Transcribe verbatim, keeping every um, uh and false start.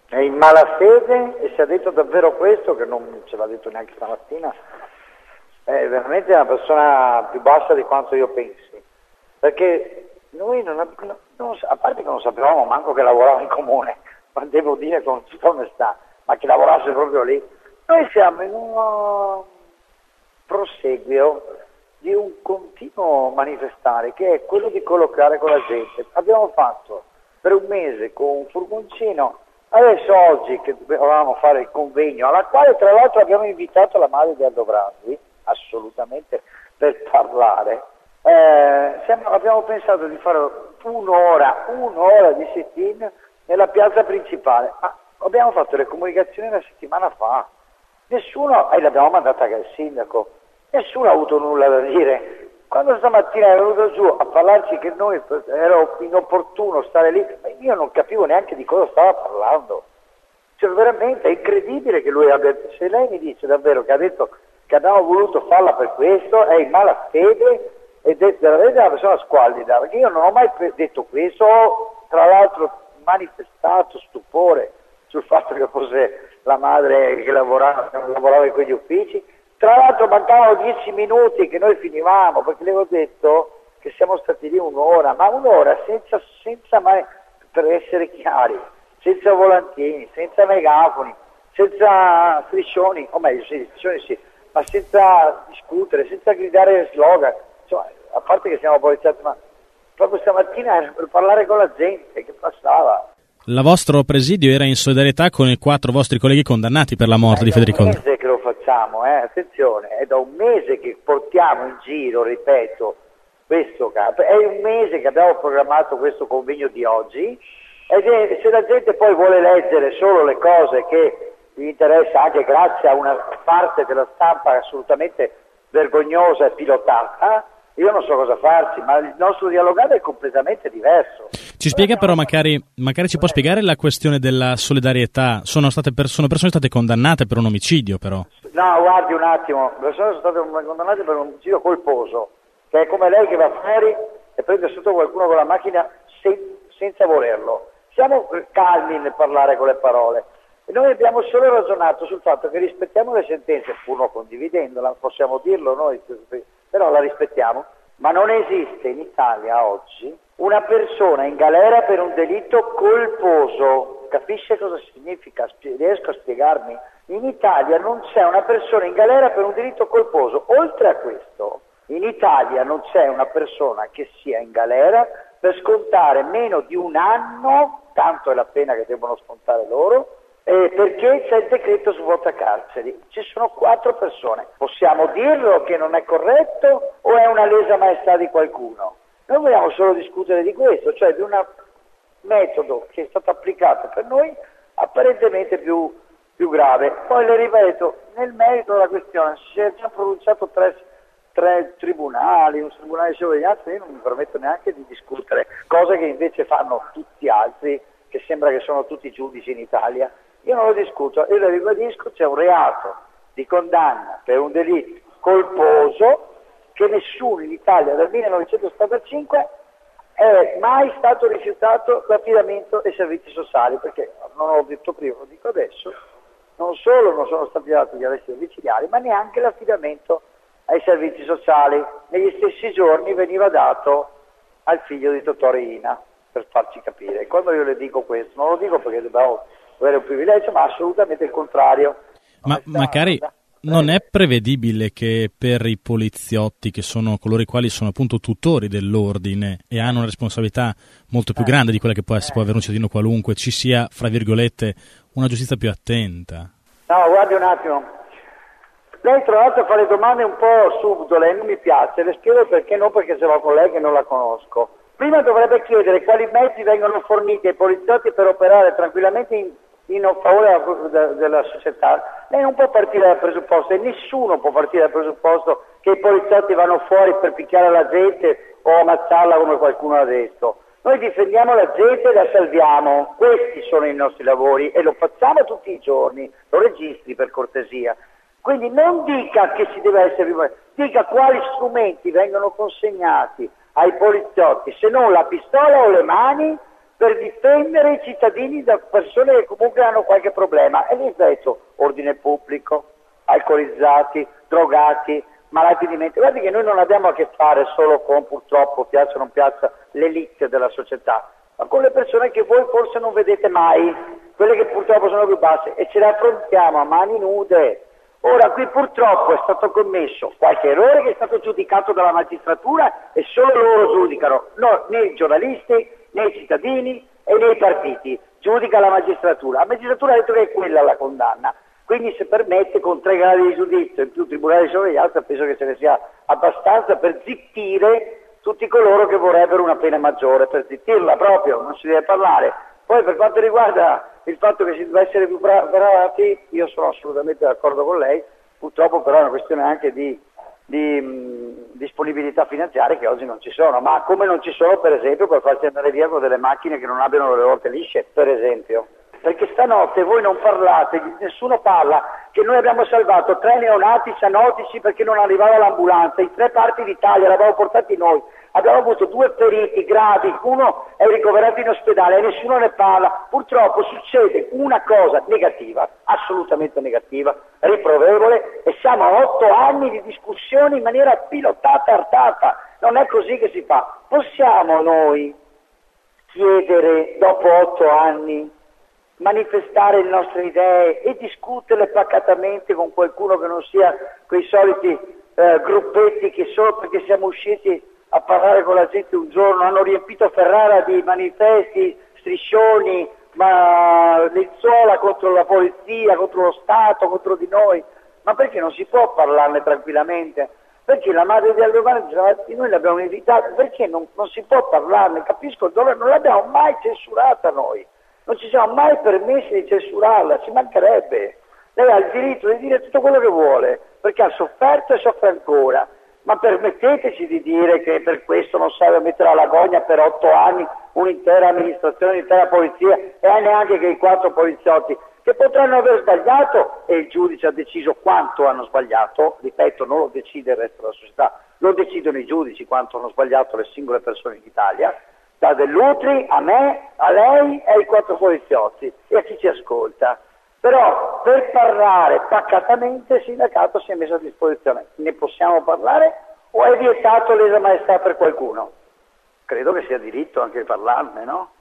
è in malafede e se ha detto davvero questo, che non ce l'ha detto neanche stamattina, è veramente una persona più bassa di quanto io pensi, perché noi non, non a parte che non sapevamo manco che lavorava in comune, ma devo dire con tutta onestà, ma che lavorasse proprio lì. Noi siamo in un proseguio di un continuo manifestare che è quello di collocare con la gente. Abbiamo fatto per un mese con un furgoncino, adesso oggi che dovevamo fare il convegno, alla quale tra l'altro abbiamo invitato la madre di Aldo Brandi, assolutamente per parlare, eh, siamo, abbiamo pensato di fare un'ora, un'ora di sit-in nella piazza principale, ma abbiamo fatto le comunicazioni una settimana fa, nessuno, e l'abbiamo mandata anche al sindaco, nessuno ha avuto nulla da dire. Quando stamattina è venuto giù a parlarci che noi era inopportuno stare lì, ma io non capivo neanche di cosa stava parlando. Cioè veramente è incredibile che lui abbia, se lei mi dice davvero che ha detto che abbiamo voluto farla per questo, è in malafede ed è veramente una persona squallida, perché io non ho mai detto questo, ho tra l'altro manifestato stupore sul fatto che fosse la madre che lavorava, che lavorava in quegli uffici. Tra l'altro mancavano dieci minuti che noi finivamo, perché le ho detto che siamo stati lì un'ora, ma un'ora senza, senza mai, per essere chiari, senza volantini, senza megafoni, senza striscioni, o meglio sì, striscioni sì, ma senza discutere, senza gridare slogan, insomma, a parte che siamo poliziotti, ma proprio stamattina era per parlare con la gente che passava. Il vostro presidio era in solidarietà con i quattro vostri colleghi condannati per la morte è di Federico. È un mese che lo facciamo, eh? Attenzione, è da un mese che portiamo in giro, ripeto, questo capo. È un mese che abbiamo programmato questo convegno di oggi, e se la gente poi vuole leggere solo le cose che gli interessa, anche grazie a una parte della stampa assolutamente vergognosa e pilotata, io non so cosa farci, ma il nostro dialogare è completamente diverso. Ci spiega però, magari, magari ci può spiegare la questione della solidarietà. Sono state persone, persone state condannate per un omicidio però. No, guardi un attimo, le persone sono state condannate per un omicidio colposo, che è come lei che va fuori e prende sotto qualcuno con la macchina sen- senza volerlo. Siamo calmi nel parlare con le parole. E noi abbiamo solo ragionato sul fatto che rispettiamo le sentenze, pur non condividendola, possiamo dirlo noi, però la rispettiamo, ma non esiste in Italia oggi una persona in galera per un delitto colposo. Capisce cosa significa? Riesco a spiegarmi? In Italia non c'è una persona in galera per un delitto colposo. Oltre a questo, in Italia non c'è una persona che sia in galera per scontare meno di un anno, tanto è la pena che devono scontare loro, Eh, perché c'è il decreto svuota carceri. Ci sono quattro persone. Possiamo dirlo che non è corretto o è una lesa maestà di qualcuno? Noi vogliamo solo discutere di questo, cioè di un metodo che è stato applicato per noi apparentemente più, più grave. Poi le ripeto, nel merito della questione si è già pronunciato tre, tre tribunali, un tribunale di sorveglianza, io non mi permetto neanche di discutere, cose che invece fanno tutti altri, che sembra che sono tutti giudici in Italia. Io non lo discuto, io lo ribadisco, c'è un reato di condanna per un delitto colposo che nessuno in Italia dal millenovecentosettantacinque è mai stato rifiutato l'affidamento ai servizi sociali, perché non l'ho detto prima, lo dico adesso, non solo non sono stati dati gli arresti domiciliari, ma neanche l'affidamento ai servizi sociali. Negli stessi giorni veniva dato al figlio di Totò Riina, per farci capire. E quando io le dico questo, non lo dico perché dobbiamo avere un privilegio, ma assolutamente il contrario. Ma magari non è prevedibile che per i poliziotti, che sono coloro i quali sono appunto tutori dell'ordine e hanno una responsabilità molto più grande di quella che può, essere, può avere un cittadino qualunque, ci sia, fra virgolette, una giustizia più attenta? No, guardi un attimo. Lei tra l'altro fa le domande un po' subdole, non mi piace, le spiego perché, non perché ce l'ho con lei che non la conosco. Prima dovrebbe chiedere quali mezzi vengono forniti ai poliziotti per operare tranquillamente in, in favore della, della società. Lei non può partire dal presupposto, e nessuno può partire dal presupposto, che i poliziotti vanno fuori per picchiare la gente o ammazzarla come qualcuno ha detto. Noi difendiamo la gente e la salviamo, questi sono i nostri lavori e lo facciamo tutti i giorni, lo registri per cortesia. Quindi non dica che si deve essere, dica quali strumenti vengono consegnati ai poliziotti, se non la pistola o le mani, per difendere i cittadini da persone che comunque hanno qualche problema. E ripeto, ordine pubblico, alcolizzati, drogati, malati di mente. Guardi che noi non abbiamo a che fare solo con, purtroppo, piaccia o non piaccia, l'elite della società, ma con le persone che voi forse non vedete mai, quelle che purtroppo sono più basse, e ce le affrontiamo a mani nude. Ora, qui purtroppo è stato commesso qualche errore che è stato giudicato dalla magistratura e solo loro giudicano, no, né i giornalisti, né i cittadini e né i partiti, giudica la magistratura. La magistratura ha detto che è quella la condanna, quindi se permette con tre gradi di giudizio in più tribunale di sorveglianza penso che ce ne sia abbastanza per zittire tutti coloro che vorrebbero una pena maggiore, per zittirla proprio, non si deve parlare. Poi per quanto riguarda il fatto che si deve essere più bravi, io sono assolutamente d'accordo con lei, purtroppo però è una questione anche di, di mh, disponibilità finanziarie che oggi non ci sono, ma come non ci sono per esempio per farci andare via con delle macchine che non abbiano le ruote lisce, per esempio. Perché stanotte voi non parlate, nessuno parla, che noi abbiamo salvato tre neonati cianotici perché non arrivava l'ambulanza, in tre parti d'Italia l'abbiamo portati noi, abbiamo avuto due feriti gravi, uno è ricoverato in ospedale e nessuno ne parla. Purtroppo succede una cosa negativa, assolutamente negativa, riprovevole, e siamo a otto anni di discussione in maniera pilotata e artata, non è così che si fa. Possiamo noi chiedere dopo otto anni manifestare le nostre idee e discuterle pacatamente con qualcuno che non sia quei soliti eh, gruppetti che solo perché siamo usciti a parlare con la gente un giorno hanno riempito Ferrara di manifesti, striscioni, ma lenzuola contro la polizia, contro lo Stato, contro di noi. Ma perché non si può parlarne tranquillamente? Perché la madre di Aldobrandi diceva, noi l'abbiamo invitata, perché non, non si può parlarne? Capisco il dolore, non l'abbiamo mai censurata noi. Non ci siamo mai permessi di censurarla, ci mancherebbe. Lei ha il diritto di dire tutto quello che vuole, perché ha sofferto e soffre ancora. Ma permetteteci di dire che per questo non serve mettere alla gogna per otto anni un'intera amministrazione, un'intera polizia, e neanche che i quattro poliziotti, che potranno aver sbagliato, e il giudice ha deciso quanto hanno sbagliato, ripeto, non lo decide il resto della società, lo decidono i giudici quanto hanno sbagliato le singole persone in Italia, da Dell'Utri a me, a lei e ai quattro poliziotti e a chi ci ascolta. Però per parlare pacatamente il sindacato si è messo a disposizione. Ne possiamo parlare o è vietato lesa maestà per qualcuno? Credo che sia diritto anche parlarne, no?